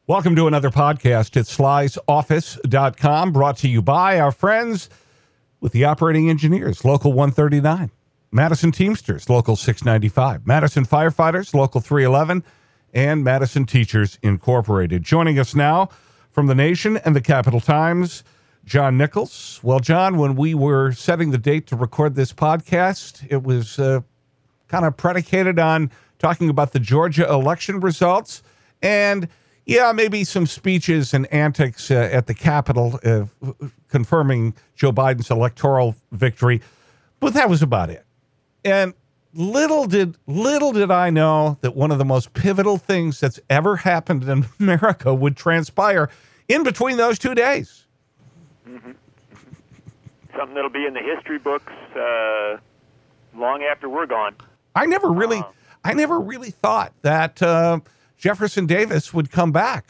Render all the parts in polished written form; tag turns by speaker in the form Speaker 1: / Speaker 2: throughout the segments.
Speaker 1: Welcome to another podcast at slysoffice.com, brought to you by our friends with the operating engineers, Local 139, Madison Teamsters, Local 695, Madison Firefighters, Local 311, and Madison Teachers Incorporated. Joining us now from the Nation and the Capital Times, John Nichols. Well, John, when we were setting the date to record this podcast, it was kind of predicated on talking about the Georgia election results and maybe some speeches and antics at the Capitol confirming Joe Biden's electoral victory. But that was about it. And little did I know that one of the most pivotal things that's ever happened in America would transpire in between those 2 days.
Speaker 2: Mm-hmm. Something that'll be in the history books long after we're gone.
Speaker 1: I never really thought that Jefferson Davis would come back.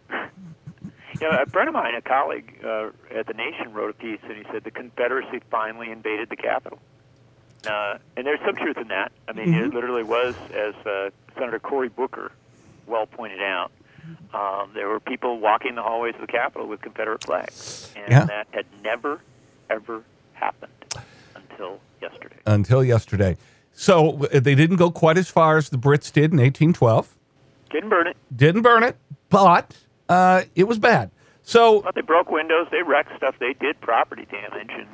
Speaker 2: A friend of mine, a colleague at The Nation, wrote a piece, and he said the Confederacy finally invaded the Capitol. And there's some truth in that. I mean, It literally was, as Senator Cory Booker well pointed out, there were people walking the hallways of the Capitol with Confederate flags. And that had never, ever happened until yesterday. So they didn't go quite as far as the Brits did in 1812. Didn't burn it,
Speaker 1: but it was bad. So
Speaker 2: they broke windows, they wrecked stuff, they did property damage, and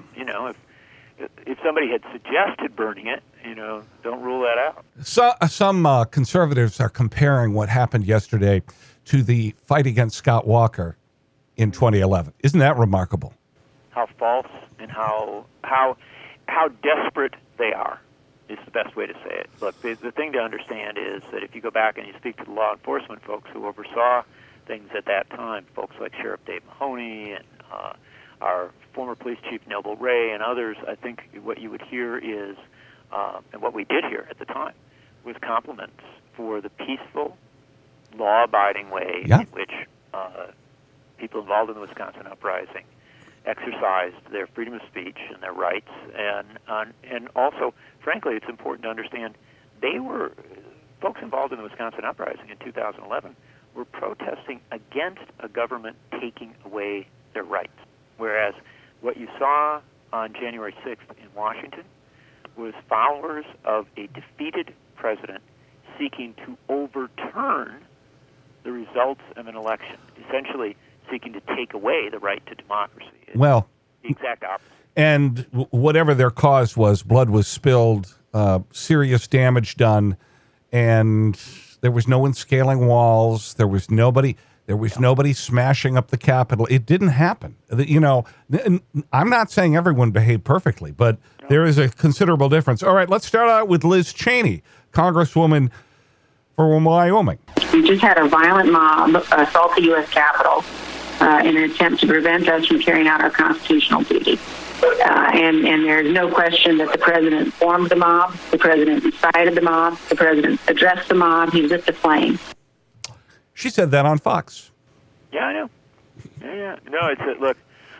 Speaker 2: if somebody had suggested burning it, don't rule that out.
Speaker 1: So some conservatives are comparing what happened yesterday to the fight against Scott Walker in 2011. Isn't that remarkable?
Speaker 2: How false and how desperate they are is the best way to say it. Look, the thing to understand is that if you go back and you speak to the law enforcement folks who oversaw things at that time, folks like Sheriff Dave Mahoney and our former police chief Noble Ray and others, I think what you would hear is, and what we did hear at the time, was compliments for the peaceful, law-abiding way in which people involved in the Wisconsin uprising exercised their freedom of speech and their rights, and also, frankly, it's important to understand folks involved in the Wisconsin uprising in 2011 were protesting against a government taking away their rights, whereas what you saw on January 6th in Washington was followers of a defeated president seeking to overturn the results of an election, essentially seeking to take away the right to democracy. It's the exact opposite.
Speaker 1: And whatever their cause was, blood was spilled, serious damage done, and there was no one scaling walls. There was nobody smashing up the Capitol. It didn't happen. I'm not saying everyone behaved perfectly, but there is a considerable difference. All right, let's start out with Liz Cheney, Congresswoman for Wyoming.
Speaker 3: We just had a violent mob assault the U.S. Capitol in an attempt to prevent us from carrying out our constitutional duty. And there's no question that the president formed the mob, the president incited the mob, the president addressed the mob, he lit the flame.
Speaker 1: She said that on Fox.
Speaker 2: Yeah, I know. Yeah. No, look,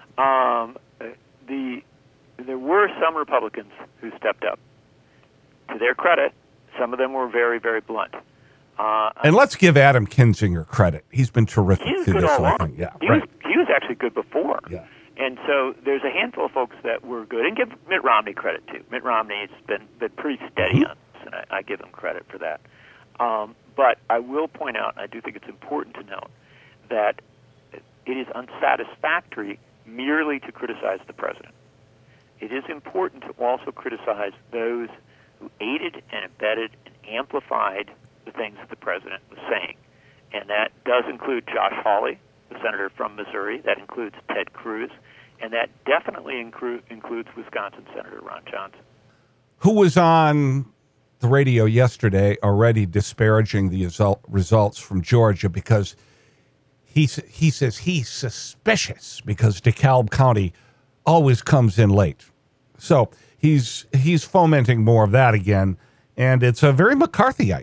Speaker 2: there were some Republicans who stepped up. To their credit, some of them were very, very blunt.
Speaker 1: And let's give Adam Kinzinger credit. He's been terrific through this whole thing.
Speaker 2: Yeah, he was actually good before. Yeah. And so there's a handful of folks that were good. And give Mitt Romney credit, too. Mitt Romney's been pretty steady on this, and I give him credit for that. But I will point out, and I do think it's important to note, that it is unsatisfactory merely to criticize the president. It is important to also criticize those who aided and abetted and amplified the things that the president was saying. And that does include Josh Hawley, the senator from Missouri. That includes Ted Cruz. And that definitely includes Wisconsin Senator Ron Johnson.
Speaker 1: Who was on the radio yesterday already disparaging the results from Georgia because he says he's suspicious because DeKalb County always comes in late. So he's fomenting more of that again, and it's a very McCarthyite.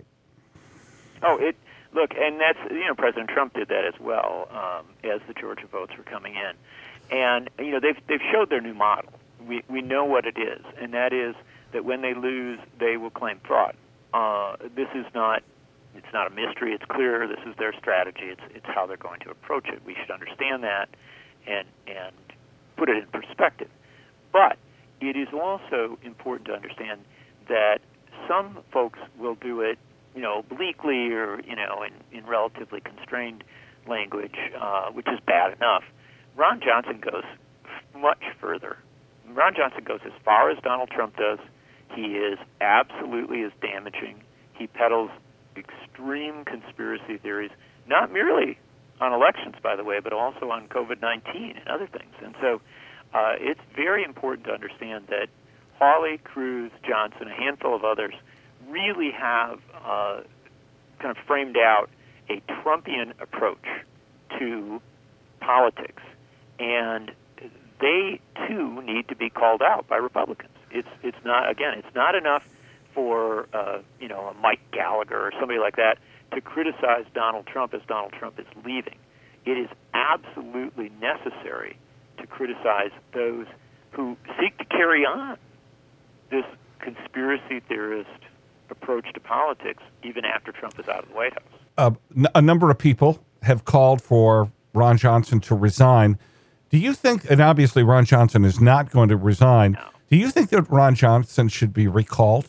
Speaker 2: Look, and that's, President Trump did that as well as the Georgia votes were coming in. And, they've showed their new model. We know what it is, and that is that when they lose, they will claim fraud. This is not It's not a mystery. It's clear. This is their strategy. It's how they're going to approach it. We should understand that and put it in perspective. But it is also important to understand that some folks will do it, obliquely or, in relatively constrained language, which is bad enough. Ron Johnson goes much further. Ron Johnson goes as far as Donald Trump does. He is absolutely as damaging. He peddles extreme conspiracy theories, not merely on elections, by the way, but also on COVID-19 and other things. And so it's very important to understand that Hawley, Cruz, Johnson, a handful of others really have kind of framed out a Trumpian approach to politics. And they, too, need to be called out by Republicans. It's not enough for a Mike Gallagher or somebody like that to criticize Donald Trump as Donald Trump is leaving. It is absolutely necessary to criticize those who seek to carry on this conspiracy theorist approach to politics even after Trump is out of the White House.
Speaker 1: A number of people have called for Ron Johnson to resign. Do you think, and obviously Ron Johnson is not going to resign,
Speaker 2: No.
Speaker 1: Do you think that Ron Johnson should be recalled?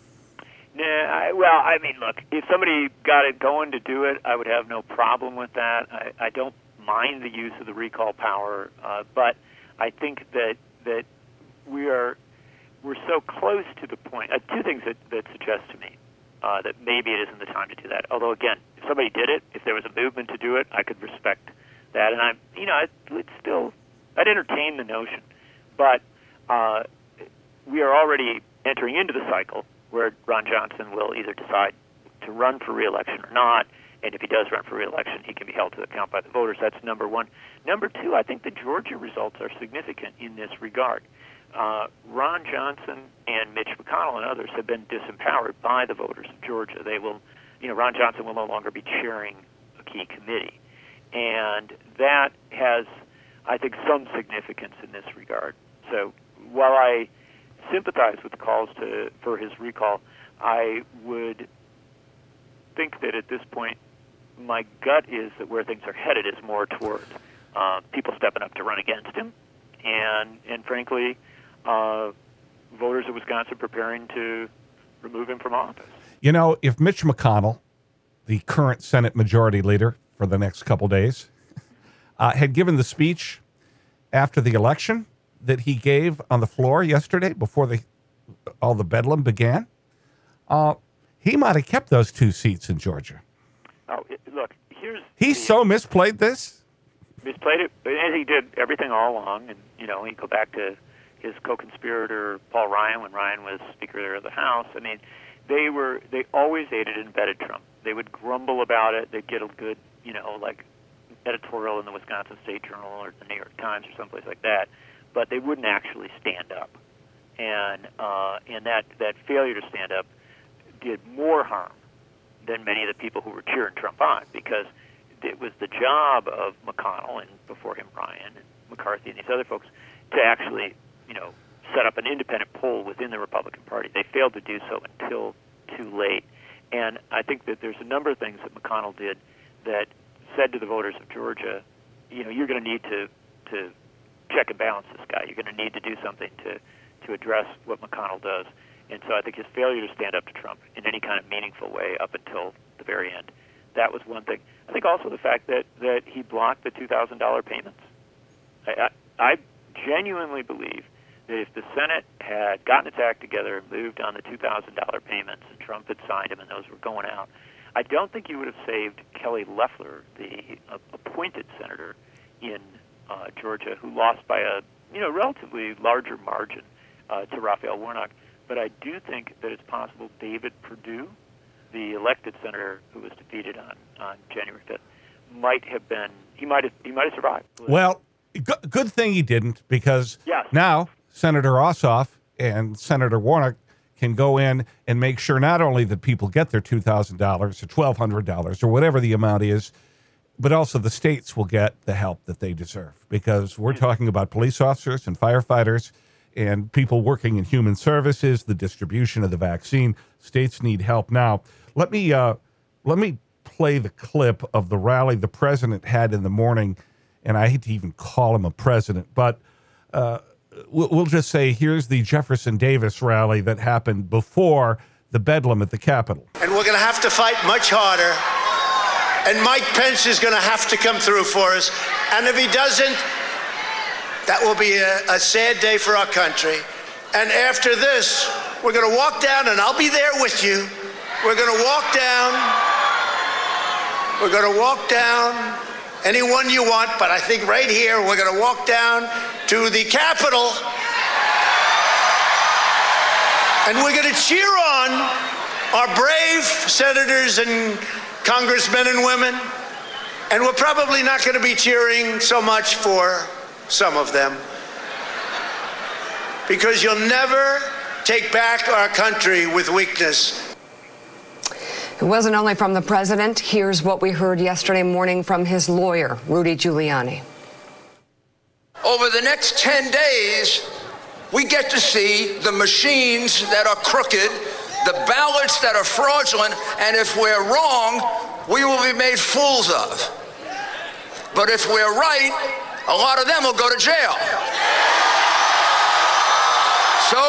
Speaker 2: Look, if somebody got it going to do it, I would have no problem with that. I don't mind the use of the recall power, but I think that we're so close to the point. Two things that suggest to me that maybe it isn't the time to do that. Although, again, if somebody did it, if there was a movement to do it, I could respect that, and I'd entertain the notion. But we are already entering into the cycle where Ron Johnson will either decide to run for re-election or not, and if he does run for re-election, he can be held to account by the voters. That's number one. Number two, I think the Georgia results are significant in this regard. Ron Johnson and Mitch McConnell and others have been disempowered by the voters of Georgia. Ron Johnson will no longer be chairing a key committee. And that has, I think, some significance in this regard. So while I sympathize with the calls for his recall, I would think that at this point, my gut is that where things are headed is more toward people stepping up to run against him, and frankly, voters of Wisconsin preparing to remove him from office.
Speaker 1: If Mitch McConnell, the current Senate Majority Leader for the next couple days, had given the speech after the election that he gave on the floor yesterday before all the bedlam began, he might have kept those 2 seats in Georgia.
Speaker 2: Oh, look,
Speaker 1: he so misplayed this.
Speaker 2: Misplayed it, as he did everything all along. And you go back to his co-conspirator Paul Ryan when Ryan was Speaker of the House. I mean, they always aided and abetted Trump. They would grumble about it. They'd get a good, editorial in the Wisconsin State Journal or the New York Times or someplace like that, but they wouldn't actually stand up. And that failure to stand up did more harm than many of the people who were cheering Trump on, because it was the job of McConnell and before him Ryan and McCarthy and these other folks to actually, set up an independent poll within the Republican Party. They failed to do so until too late. And I think that there's a number of things that McConnell did that said to the voters of Georgia, you're going to need to check and balance this guy. You're going to need to do something to address what McConnell does. And so I think his failure to stand up to Trump in any kind of meaningful way up until the very end, that was one thing. I think also the fact that he blocked the $2,000 payments. I genuinely believe that if the Senate had gotten its act together and moved on the $2,000 payments and Trump had signed them and those were going out, I don't think you would have saved Kelly Loeffler, the appointed senator in Georgia, who lost by a relatively larger margin to Raphael Warnock. But I do think that it's possible David Perdue, the elected senator who was defeated on January 5th, might have survived.
Speaker 1: Well, good thing he didn't, because
Speaker 2: yes.
Speaker 1: Now Senator Ossoff and Senator Warnock can go in and make sure not only that people get their $2,000 or $1,200 or whatever the amount is, but also the states will get the help that they deserve, because we're talking about police officers and firefighters and people working in human services, the distribution of the vaccine. States need help now. Let me let me play the clip of the rally the president had in the morning, and I hate to even call him a president, but we'll just say here's the Jefferson Davis rally that happened before the bedlam at the Capitol.
Speaker 4: And we're going to have to fight much harder, and Mike Pence is going to have to come through for us, and if he doesn't, that will be a sad day for our country. And after this, we're going to walk down, and I'll be there with you. We're going to walk down. We're going to walk down anyone you want, but I think right here, we're going to walk down to the Capitol, and we're going to cheer on our brave senators and congressmen and women, and we're probably not going to be cheering so much for some of them, because you'll never take back our country with weakness.
Speaker 5: It wasn't only from the president. Here's what we heard yesterday morning from his lawyer, Rudy Giuliani.
Speaker 6: Over the next 10 days, we get to see the machines that are crooked, the ballots that are fraudulent, and if we're wrong, we will be made fools of. But if we're right, a lot of them will go to jail. So,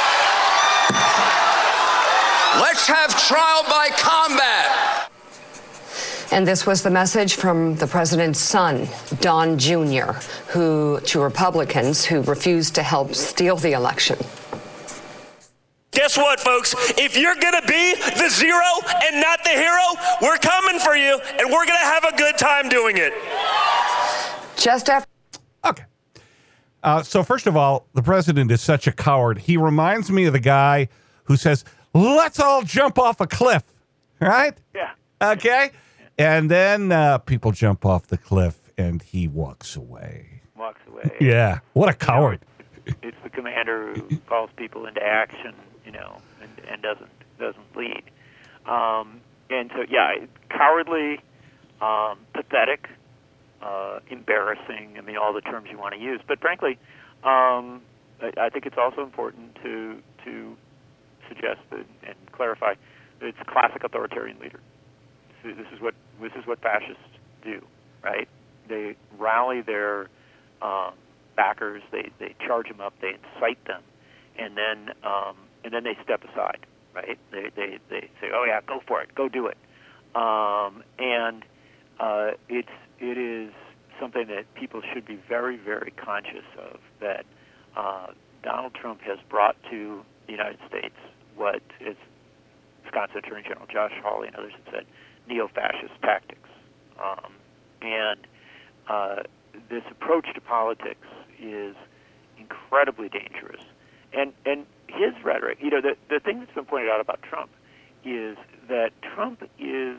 Speaker 6: let's have trial by combat.
Speaker 5: And this was the message from the president's son, Don Jr., to Republicans who refused to help steal the election.
Speaker 7: Guess what, folks? If you're going to be the zero and not the hero, we're coming for you, and we're going to have a good time doing it.
Speaker 5: Just after.
Speaker 1: Okay. So first of all, the president is such a coward. He reminds me of the guy who says, let's all jump off a cliff, right?
Speaker 2: Yeah.
Speaker 1: Okay? And then people jump off the cliff, and he walks away.
Speaker 2: Walks away.
Speaker 1: Yeah. What a coward.
Speaker 2: It's the commander who calls people into action, and doesn't lead. And so, yeah, cowardly, pathetic, embarrassing. I mean, all the terms you want to use. But frankly, I think it's also important to suggest and clarify that it's a classic authoritarian leader. So this is what fascists do, right? They rally their backers, they charge them up, they incite them, and then they step aside, right? They say, oh yeah, go for it, go do it, and it is something that people should be very, very conscious of, that Donald Trump has brought to the United States what is Wisconsin Attorney General Josh Hawley and others have said, neo-fascist tactics, and this approach to politics is incredibly dangerous. And his rhetoric, the thing that's been pointed out about Trump is that Trump is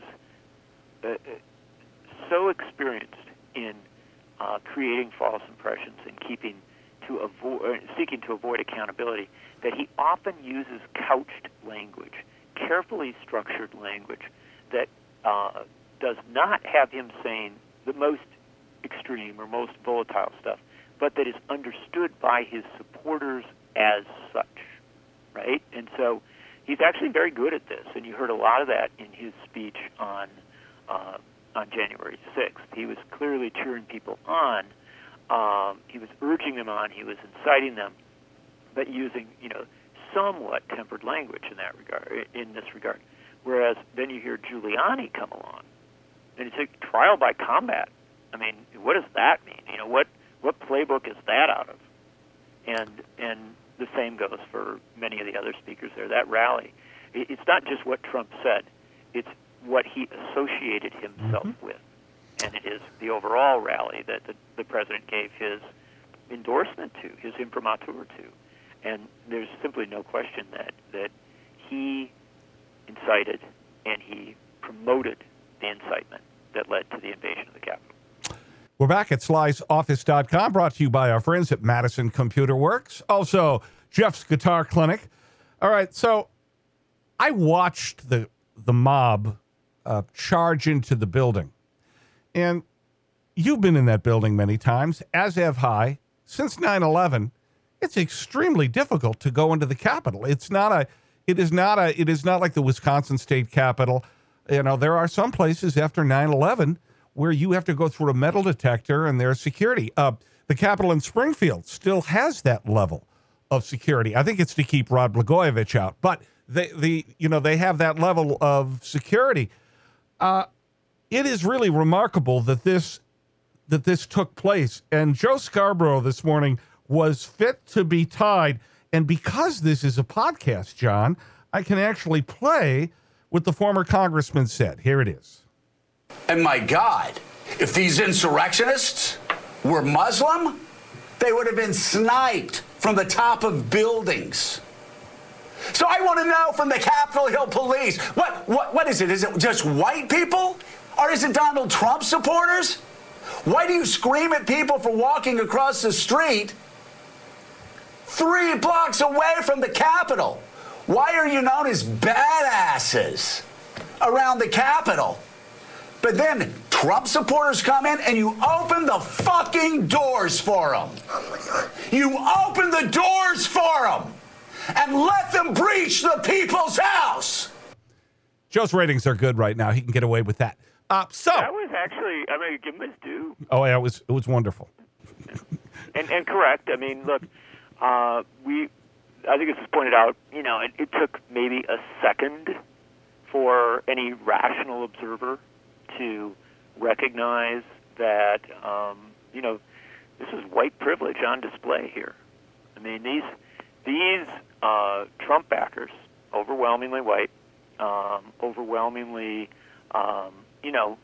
Speaker 2: so experienced in creating false impressions and seeking to avoid accountability that he often uses couched language, carefully structured language that does not have him saying the most extreme or most volatile stuff, but that is understood by his supporters as such, right? And so he's actually very good at this, and you heard a lot of that in his speech on January 6th. He was clearly cheering people on. He was urging them on. He was inciting them, but using, somewhat tempered language in this regard. Whereas then you hear Giuliani come along, and it's a trial by combat. I mean, what does that mean? What playbook is that out of? And the same goes for many of the other speakers there. That rally, it's not just what Trump said; it's what he associated himself with, and it is the overall rally that the president gave his endorsement to, his imprimatur to. And there's simply no question that he incited and he promoted the incitement that led to the invasion of the Capitol.
Speaker 1: We're back at Sly'sOffice.com, brought to you by our friends at Madison Computer Works. Also, Jeff's Guitar Clinic. All right, so I watched the mob charge into the building. And you've been in that building many times, as have I. Since 9/11, it's extremely difficult to go into the Capitol. It is not like the Wisconsin State Capitol. You know, there are some places after 9/11 where you have to go through a metal detector and there's security. The Capitol in Springfield still has that level of security. I think it's to keep Rod Blagojevich out, but they have that level of security. It is really remarkable that this took place. And Joe Scarborough this morning was fit to be tied. And because this is a podcast, John, I can actually play what the former congressman said. Here it is.
Speaker 8: And my God, if these insurrectionists were Muslim, they would have been sniped from the top of buildings. So I want to know from the Capitol Hill Police, what is it? Is it just white people? Or is it Donald Trump supporters? Why do you scream at people for walking across the street 3 blocks away from the Capitol? Why are you known as badasses around the Capitol? But then Trump supporters come in and you open the fucking doors for them. You open the doors for them and let them breach the people's house.
Speaker 1: Joe's ratings are good right now. He can get away with that.
Speaker 2: That was actually, I mean, give him his due.
Speaker 1: Oh, yeah, it was wonderful.
Speaker 2: and correct. I mean, look, I think this was pointed out, you know, it took maybe a second for any rational observer to recognize that, you know, this is white privilege on display here. I mean, these Trump backers, overwhelmingly white, overwhelmingly, you know,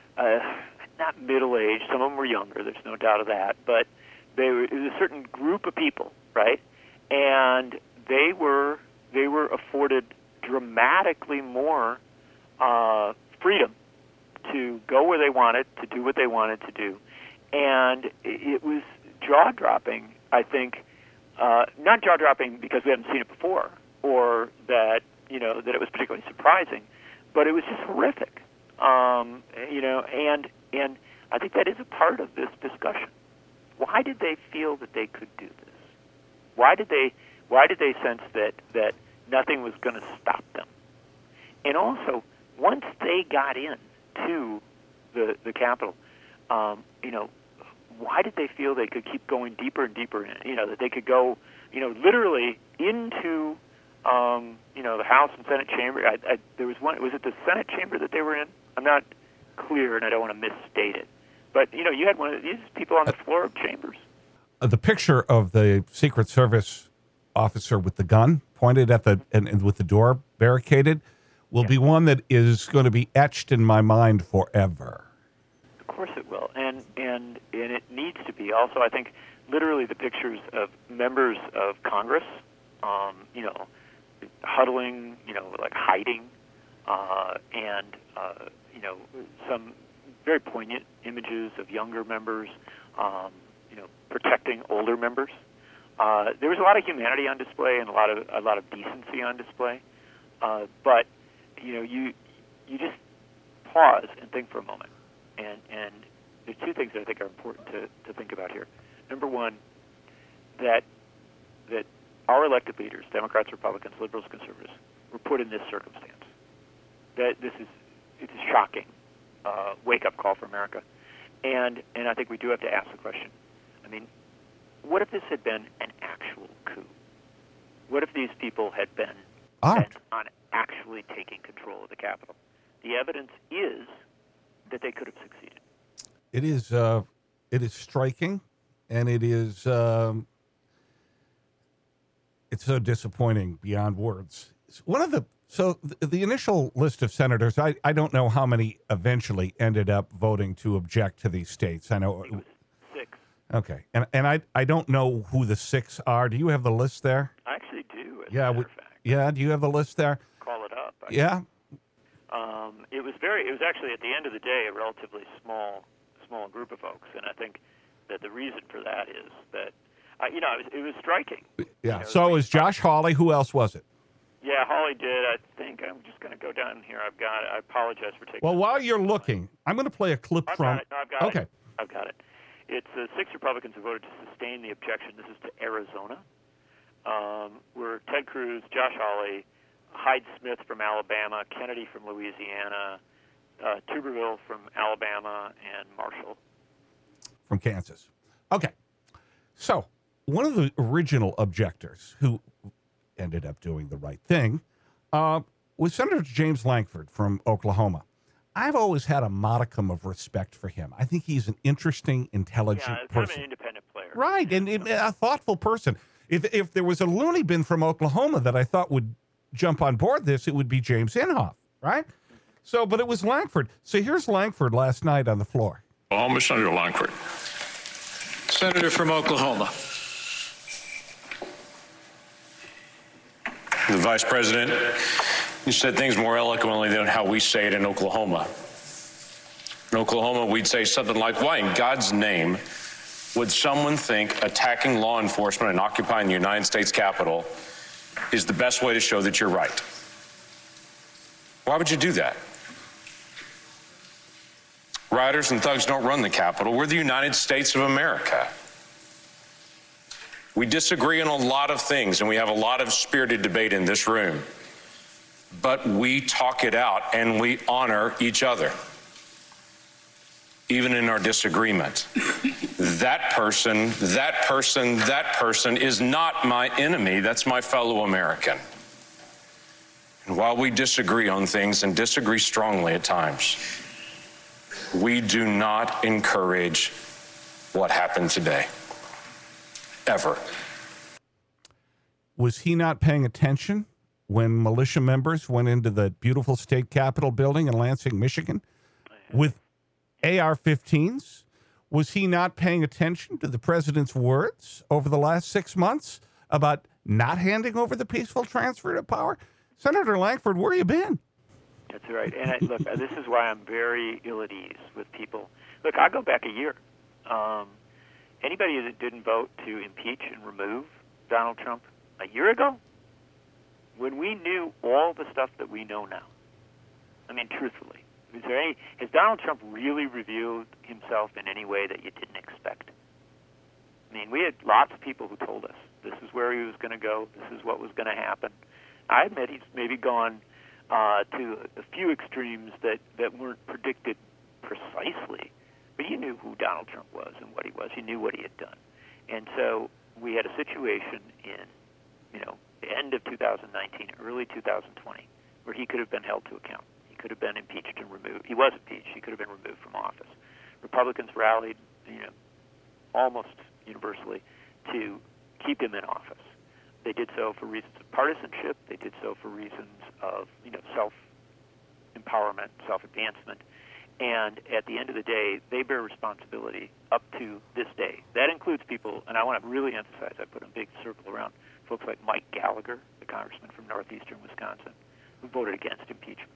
Speaker 2: not middle-aged. Some of them were younger. There's no doubt of that. But it was a certain group of people, right? And they were afforded dramatically more freedom to go where they wanted, to do what they wanted to do. And it was jaw-dropping, I think, not jaw-dropping because we haven't seen it before or that, you know, that it was particularly surprising, but it was just horrific. You know, and I think that is a part of this discussion. Why did they feel that they could do this? Why did they sense that nothing was going to stop them? And also, once they got in to the Capitol, you know, why did they feel they could keep going deeper and deeper in it? You know, that they could go, you know, literally into, you know, the House and Senate chamber. There was one. Was it the Senate chamber that they were in? I'm not clear, and I don't want to misstate it. But, you know, you had one of these people on the floor of chambers.
Speaker 1: The picture of the Secret Service officer with the gun pointed at and with the door barricaded will be one that is going to be etched in my mind forever.
Speaker 2: Of course it will, and it needs to be. Also, I think literally the pictures of members of Congress, you know, huddling, you know, like hiding, and you know, some very poignant images of younger members, you know, protecting older members. There was a lot of humanity on display and a lot of decency on display. But you know, you just pause and think for a moment. And there's two things that I think are important to think about here. Number one, that our elected leaders, Democrats, Republicans, liberals, conservatives, were put in this circumstance. That it's a shocking wake-up call for America. And I think we do have to ask the question, I mean, what if this had been an actual coup? What if these people had been bent on actually taking control of the Capitol? The evidence is that they could have succeeded.
Speaker 1: It is striking, and it is it's so disappointing beyond words. So the initial list of senators, I don't know how many eventually ended up voting to object to these states. I know
Speaker 2: it was 6.
Speaker 1: Okay, and I don't know who the 6 are. Do you have the list there?
Speaker 2: I actually do. As
Speaker 1: yeah,
Speaker 2: a matter of fact.
Speaker 1: Yeah. Do you have the list there?
Speaker 2: Call it up.
Speaker 1: Yeah.
Speaker 2: It was actually at the end of the day a relatively small group of folks, and I think that the reason for that is that you know, it was striking.
Speaker 1: Yeah.
Speaker 2: You know,
Speaker 1: so it was Josh Hawley. Who else was it?
Speaker 2: Yeah, Hawley did. I think I'm just going to go down here. I've got it. I apologize for taking.
Speaker 1: Well, while you're looking, I'm going to play a clip from.
Speaker 2: I've got
Speaker 1: okay.
Speaker 2: it. I've got it. It's 6 Republicans who voted to sustain the objection. This is to Arizona, where Ted Cruz, Josh Hawley, Hyde-Smith from Alabama, Kennedy from Louisiana, Tuberville from Alabama, and Marshall
Speaker 1: from Kansas. Okay. So one of the original objectors who ended up doing the right thing was Senator James Lankford from Oklahoma. I've always had a modicum of respect for him. I think he's an interesting, intelligent
Speaker 2: kind
Speaker 1: person.
Speaker 2: of an independent player.
Speaker 1: Right, and a thoughtful person. If there was a loony bin from Oklahoma that I thought would jump on board this, it would be James Inhofe, right? So, but it was Lankford. So here's Lankford last night on the floor.
Speaker 9: Oklahoma, Senator Lankford.
Speaker 10: Senator from Oklahoma.
Speaker 9: The Vice President, you said things more eloquently than how we say it in Oklahoma. In Oklahoma, we'd say something like, why in God's name would someone think attacking law enforcement and occupying the United States Capitol is the best way to show that you're right? Why would you do that? Rioters and thugs don't run the Capitol. We're the United States of America. We disagree on a lot of things, and we have a lot of spirited debate in this room. But we talk it out, and we honor each other, even in our disagreement. That person is not my enemy. That's my fellow American. And while we disagree on things and disagree strongly at times, we do not encourage what happened today. Ever.
Speaker 1: Was he not paying attention when militia members went into the beautiful state capitol building in Lansing, Michigan with AR-15s? Was he not paying attention to the president's words over the last 6 months about not handing over the peaceful transfer of power? Senator Lankford, where you been?
Speaker 2: That's right. And look, this is why I'm very ill at ease with people. Look, I'll go back a year. Anybody that didn't vote to impeach and remove Donald Trump a year ago, when we knew all the stuff that we know now, I mean, truthfully, has Donald Trump really revealed himself in any way that you didn't expect? I mean, we had lots of people who told us this is where he was going to go, this is what was going to happen. I admit he's maybe gone to a few extremes that weren't predicted precisely, but you knew who Donald Trump was and what he was. You knew what he had done. And so we had a situation in, the end of 2019, early 2020, where he could have been held to account. He could have been impeached and removed. He was impeached. He could have been removed from office. Republicans rallied, almost universally to keep him in office. They did so for reasons of partisanship. They did so for reasons of, self-empowerment, self-advancement. And at the end of the day, they bear responsibility up to this day. That includes people, and I want to really emphasize, I put a big circle around folks like Mike Gallagher, the congressman from northeastern Wisconsin, who voted against impeachment.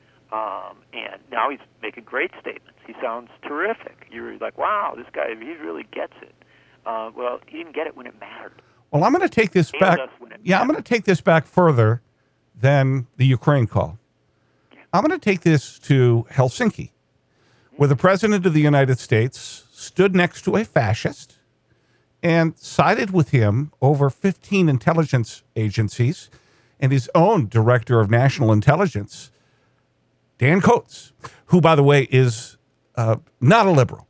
Speaker 2: And now he's making great statements. He sounds terrific. You're like, wow, this guy, he really gets it. Well, he didn't get it when it mattered.
Speaker 1: Well, I'm going to take this back. I'm going to take this back further than the Ukraine call. I'm going to take this to Helsinki, where the president of the United States stood next to a fascist and sided with him over 15 intelligence agencies and his own director of national intelligence, Dan Coates, who, by the way, is not a liberal.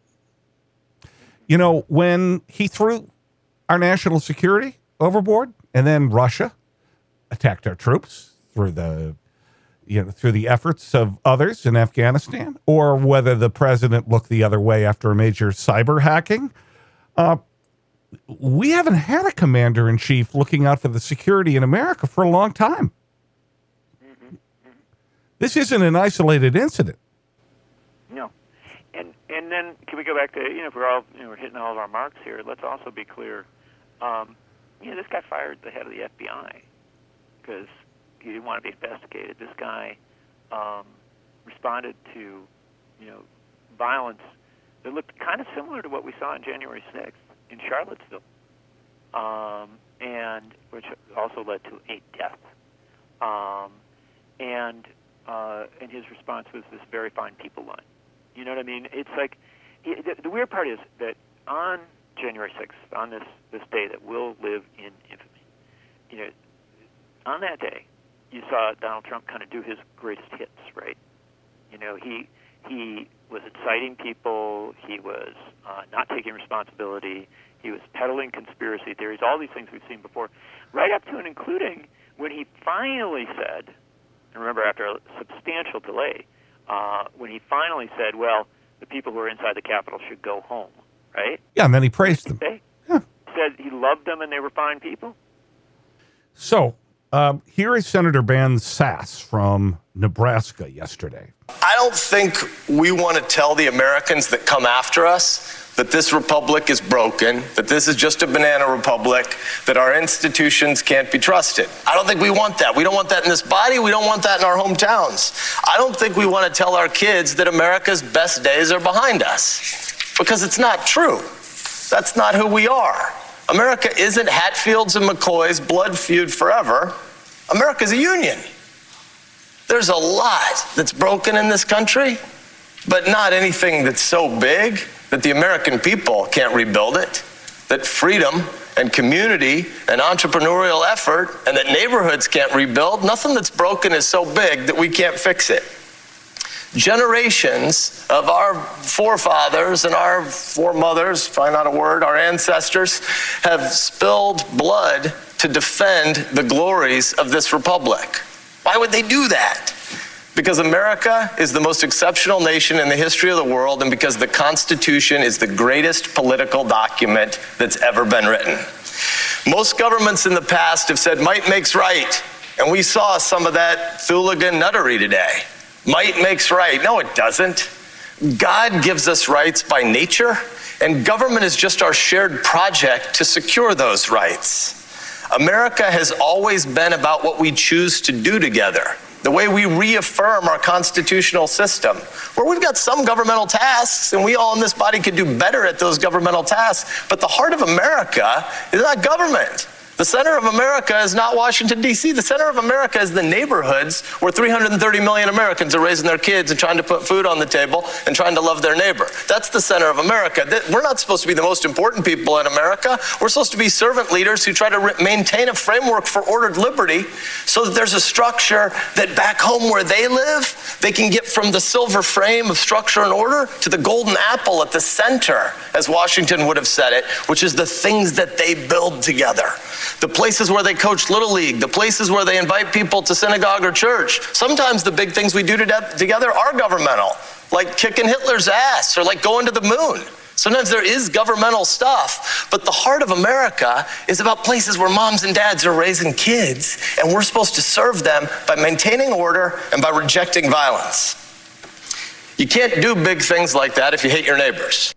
Speaker 1: When he threw our national security overboard, and then Russia attacked our troops through the efforts of others in Afghanistan, or whether the president looked the other way after a major cyber hacking. We haven't had a commander-in-chief looking out for the security in America for a long time. Mm-hmm. This isn't an isolated incident.
Speaker 2: No. And then can we go back to, if we're all, we're hitting all of our marks here, let's also be clear. This guy fired the head of the FBI because he didn't want to be investigated. This guy responded to, violence that looked kind of similar to what we saw on January 6th in Charlottesville, and which also led to a death. And his response was this very fine people line. You know what I mean? It's like the weird part is that on January 6th, on this day that will live in infamy, on that day, you saw Donald Trump kind of do his greatest hits, right? You know, he was inciting people. He was not taking responsibility. He was peddling conspiracy theories, all these things we've seen before, right up to and including when he finally said, and remember after a substantial delay, when he finally said, well, the people who are inside the Capitol should go home, right?
Speaker 1: Yeah, and then he praised them.
Speaker 2: Said he loved them and they were fine people.
Speaker 1: So here is Senator Ben Sasse from Nebraska yesterday.
Speaker 11: I don't think we want to tell the Americans that come after us that this republic is broken, that this is just a banana republic, that our institutions can't be trusted. I don't think we want that. We don't want that in this body. We don't want that in our hometowns. I don't think we want to tell our kids that America's best days are behind us, because it's not true. That's not who we are. America isn't Hatfields and McCoys, blood feud forever. America's a union. There's a lot that's broken in this country, but not anything that's so big that the American people can't rebuild it, that freedom and community and entrepreneurial effort and that neighborhoods can't rebuild. Nothing that's broken is so big that we can't fix it. Generations of our forefathers and our foremothers, probably not a word, our ancestors, have spilled blood to defend the glories of this republic. Why would they do that? Because America is the most exceptional nation in the history of the world, and because the Constitution is the greatest political document that's ever been written. Most governments in the past have said might makes right, and we saw some of that Thuligan nuttery today. Might makes right. No, it doesn't. God gives us rights by nature, and government is just our shared project to secure those rights. America has always been about what we choose to do together, the way we reaffirm our constitutional system, where we've got some governmental tasks, and we all in this body could do better at those governmental tasks, but the heart of America is not government. The center of America is not Washington, D.C. The center of America is the neighborhoods where 330 million Americans are raising their kids and trying to put food on the table and trying to love their neighbor. That's the center of America. We're not supposed to be the most important people in America. We're supposed to be servant leaders who try to maintain a framework for ordered liberty so that there's a structure that back home where they live, they can get from the silver frame of structure and order to the golden apple at the center, as Washington would have said it, which is the things that they build together. The places where they coach Little League, the places where they invite people to synagogue or church. Sometimes the big things we do together are governmental, like kicking Hitler's ass or like going to the moon. Sometimes there is governmental stuff, but the heart of America is about places where moms and dads are raising kids, and we're supposed to serve them by maintaining order and by rejecting violence. You can't do big things like that if you hate your neighbors.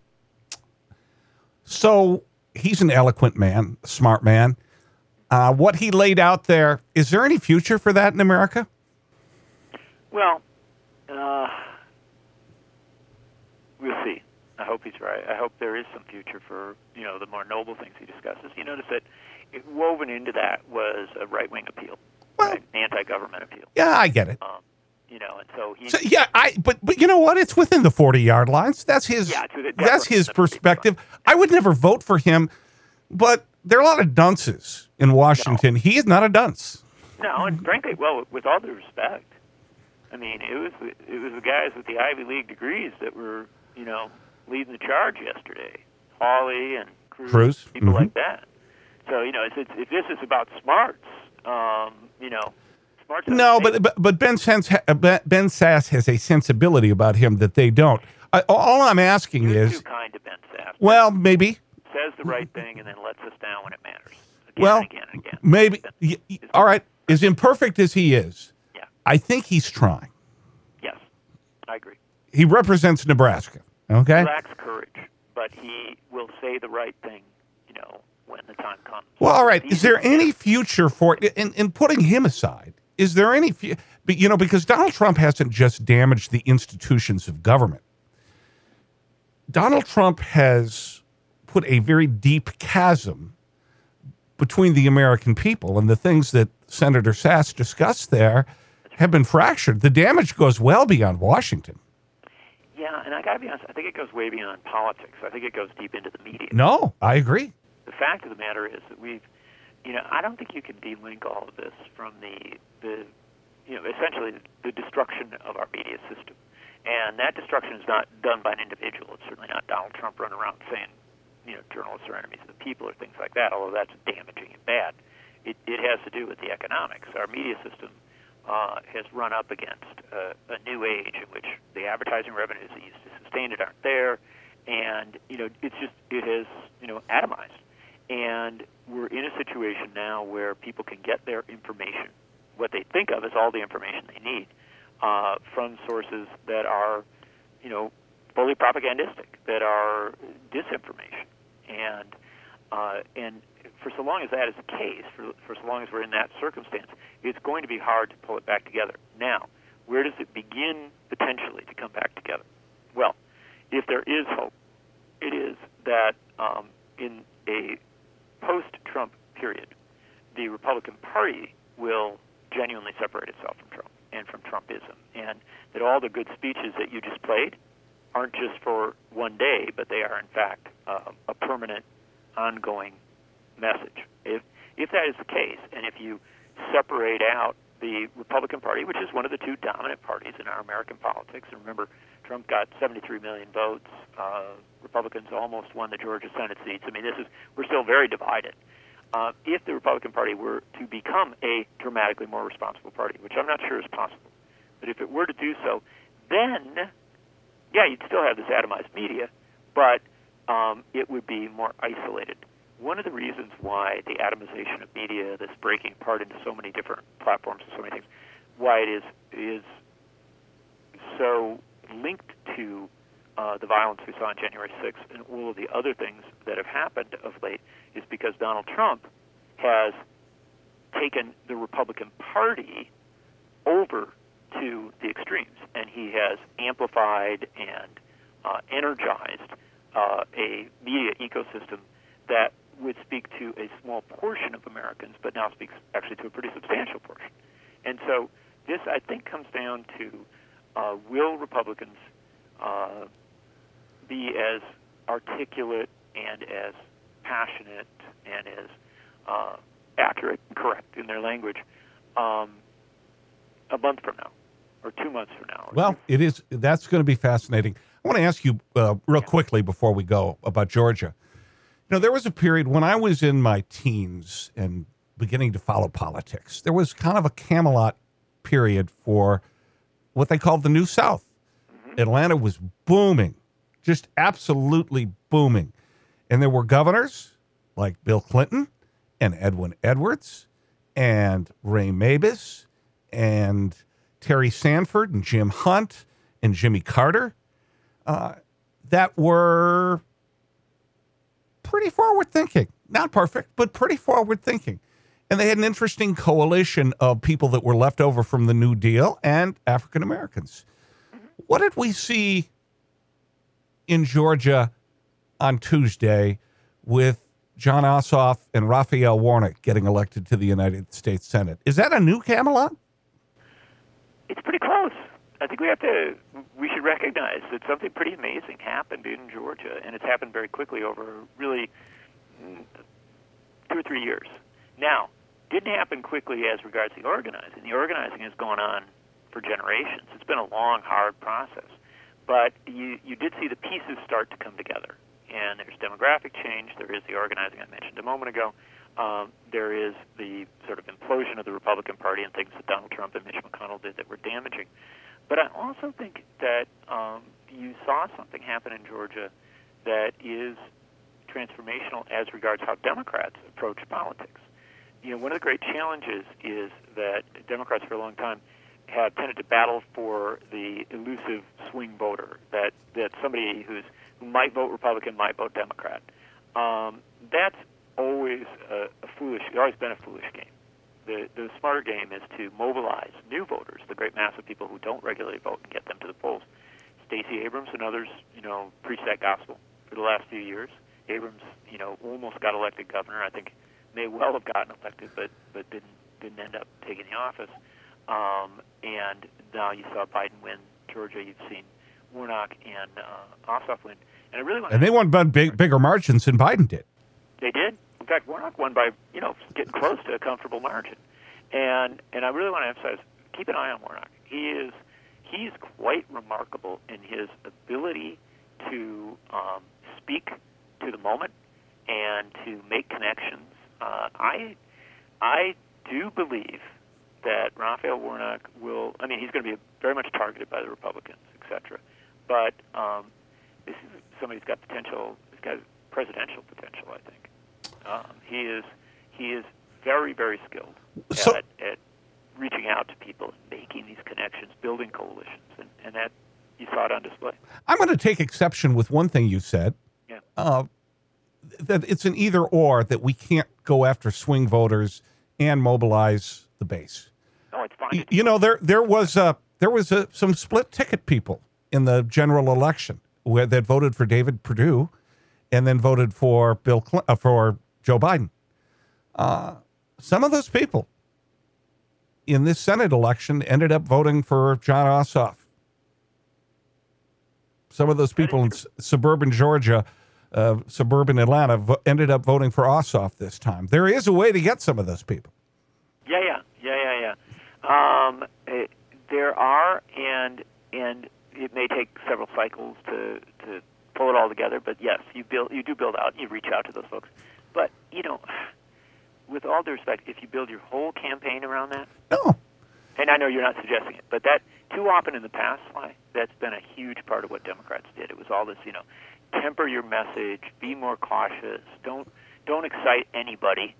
Speaker 1: So he's an eloquent man, a smart man. What he laid out there, is there any future for that in America?
Speaker 2: Well, we'll see. I hope he's right. I hope there is some future for, the more noble things he discusses. You notice that woven into that was a right-wing appeal, right? Anti-government appeal.
Speaker 1: Yeah, I get it.
Speaker 2: And so he...
Speaker 1: But you know what? It's within the 40-yard lines. That's his, that's his perspective. I would never vote for him, but there are a lot of dunces in Washington. No. He is not a dunce.
Speaker 2: No, and frankly, well, with all due respect, I mean, it was the guys with the Ivy League degrees that were, leading the charge yesterday. Hawley and Cruz. People like that. So, if this is about smarts, smarts.
Speaker 1: No, but Ben Sasse has a sensibility about him that they don't. All I'm asking
Speaker 2: You're
Speaker 1: is...
Speaker 2: too kind to Ben Sasse.
Speaker 1: Well, maybe.
Speaker 2: Says the right thing and then lets us down when it matters. Again and again.
Speaker 1: Maybe. All right. As imperfect as he is, I think he's trying.
Speaker 2: Yes, I agree.
Speaker 1: He represents Nebraska, okay?
Speaker 2: He lacks courage, but he will say the right thing, when the time comes.
Speaker 1: Well, all right. Is there any future for it? In putting him aside, is there any because Donald Trump hasn't just damaged the institutions of government. Donald Trump has put a very deep chasm between the American people, and the things that Senator Sasse discussed there have been fractured. The damage goes well beyond Washington.
Speaker 2: Yeah, and I got to be honest, I think it goes way beyond politics. I think it goes deep into the media.
Speaker 1: No, I agree.
Speaker 2: The fact of the matter is that I don't think you can delink all of this from the essentially the destruction of our media system. And that destruction is not done by an individual. It's certainly not Donald Trump running around saying, journalists are enemies of the people or things like that, although that's damaging and bad. It has to do with the economics. Our media system has run up against a new age in which the advertising revenues that used to sustain it aren't there, and it has atomized. And we're in a situation now where people can get their information, what they think of as all the information they need, from sources that are, fully propagandistic, that are disinformation, and for so long as that is the case, for so long as we're in that circumstance, it's going to be hard to pull it back together. Now, where does it begin potentially to come back together? Well, if there is hope, it is that in a post-Trump period, the Republican Party will genuinely separate itself from Trump and from Trumpism, and that all the good speeches that you just played aren't just for one day, but they are, in fact, a permanent, ongoing message. If that is the case, and if you separate out the Republican Party, which is one of the two dominant parties in our American politics, and remember, Trump got 73 million votes. Republicans almost won the Georgia Senate seats. I mean, we're still very divided. If the Republican Party were to become a dramatically more responsible party, which I'm not sure is possible, but if it were to do so, then, yeah, you'd still have this atomized media, but it would be more isolated. One of the reasons why the atomization of media, this breaking apart into so many different platforms and so many things, why it is so linked to the violence we saw on January 6th and all of the other things that have happened of late is because Donald Trump has taken the Republican Party over to the extremes, and he has amplified and energized a media ecosystem that would speak to a small portion of Americans, but now speaks actually to a pretty substantial portion. And so this, I think, comes down to will Republicans be as articulate and as passionate and as accurate and correct in their language a month from now or 2 months from now?
Speaker 1: Well, that's going to be fascinating. I want to ask you real quickly before we go about Georgia. There was a period when I was in my teens and beginning to follow politics. There was kind of a Camelot period for what they called the New South. Mm-hmm. Atlanta was booming, just absolutely booming. And there were governors like Bill Clinton and Edwin Edwards and Ray Mabus and Terry Sanford and Jim Hunt and Jimmy Carter that were pretty forward-thinking. Not perfect, but pretty forward-thinking. And they had an interesting coalition of people that were left over from the New Deal and African Americans. What did we see in Georgia on Tuesday with John Ossoff and Raphael Warnock getting elected to the United States Senate? Is that a new Camelot?
Speaker 2: It's pretty close. I think we should recognize that something pretty amazing happened in Georgia, and it's happened very quickly over really 2 or 3 years. Now, didn't happen quickly as regards the organizing. The organizing has gone on for generations. It's been a long, hard process. But you did see the pieces start to come together. And there's demographic change. There is the organizing I mentioned a moment ago. There is the sort of implosion of the Republican Party and things that Donald Trump and Mitch McConnell did that were damaging. But I also think that you saw something happen in Georgia that is transformational as regards how Democrats approach politics. One of the great challenges is that Democrats for a long time have tended to battle for the elusive swing voter, that somebody who might vote Republican, might vote Democrat. That's always it's always been a foolish game. The smarter game is to mobilize new voters, the great mass of people who don't regularly vote, and get them to the polls. Stacey Abrams and others, preached that gospel for the last few years. Abrams, almost got elected governor. I think may well have gotten elected, but didn't end up taking the office. And now you saw Biden win Georgia. You've seen Warnock and Ossoff win. And I really want.
Speaker 1: And they won by bigger margins than Biden did.
Speaker 2: They did. In fact, Warnock won by getting close to a comfortable margin. And I really want to emphasize keep an eye on Warnock. He's quite remarkable in his ability to speak to the moment and to make connections. I do believe that Raphael Warnock will. I mean, he's going to be very much targeted by the Republicans, etc. But this is somebody who's got potential. He's got presidential potential, I think. He is very, very skilled at reaching out to people and making these connections, building coalitions, and that you saw it on display.
Speaker 1: I'm going to take exception with one thing you said.
Speaker 2: Yeah.
Speaker 1: That it's an either or, that we can't go after swing voters and mobilize the base.
Speaker 2: No, it's fine.
Speaker 1: You know, there was some split ticket people in the general election that voted for David Perdue and then voted for for Joe Biden. Some of those people in this Senate election ended up voting for Jon Ossoff. Some of those people in suburban Georgia, suburban Atlanta ended up voting for Ossoff this time. There is a way to get some of those people.
Speaker 2: Yeah. There are, and it may take several cycles to pull it all together. But yes, you do build out, you reach out to those folks. But with all due respect, if you build your whole campaign around that,
Speaker 1: no.
Speaker 2: And I know you're not suggesting it, but that too often in the past, that's been a huge part of what Democrats did. It was all this, temper your message, be more cautious, don't excite anybody.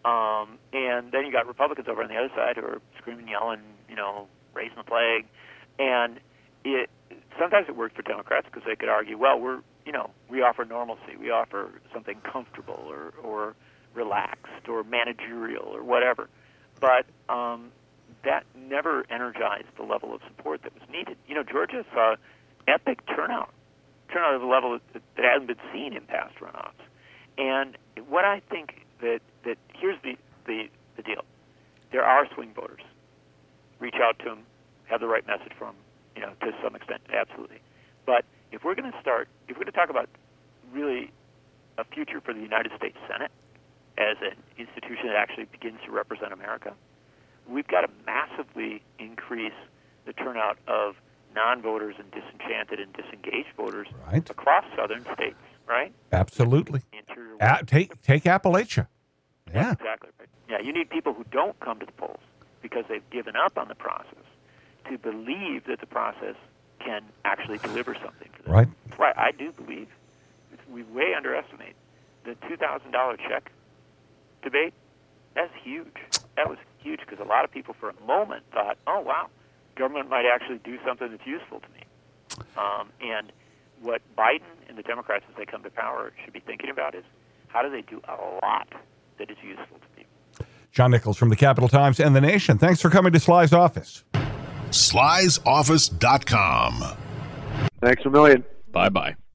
Speaker 2: And then you got Republicans over on the other side who are screaming, yelling, raising the flag. And sometimes it worked for Democrats because they could argue, well, we offer normalcy, we offer something comfortable or relaxed or managerial or whatever. But that never energized the level of support that was needed. Georgia saw epic turnout of a level that hasn't been seen in past runoffs. And what I think that here's the deal. There are swing voters. Reach out to them, have the right message for them, to some extent, absolutely. But if we're going to talk about really a future for the United States Senate as an institution that actually begins to represent America, we've got to massively increase the turnout of non-voters and disenchanted and disengaged voters across southern states, right?
Speaker 1: Absolutely. Take Appalachia. Yeah.
Speaker 2: Exactly right. Yeah, you need people who don't come to the polls because they've given up on the process to believe that the process can actually deliver something for them.
Speaker 1: Right.
Speaker 2: Right. I do believe we way underestimate the $2,000 check debate. That's huge. That was huge because a lot of people for a moment thought, oh, wow, government might actually do something that's useful to me. And what Biden and the Democrats, as they come to power, should be thinking about is how do they do a lot that is useful to people.
Speaker 1: John Nichols from the Capital Times and The Nation. Thanks for coming to Sly's office.
Speaker 12: Sly'sOffice.com.
Speaker 13: Thanks a million.
Speaker 14: Bye-bye.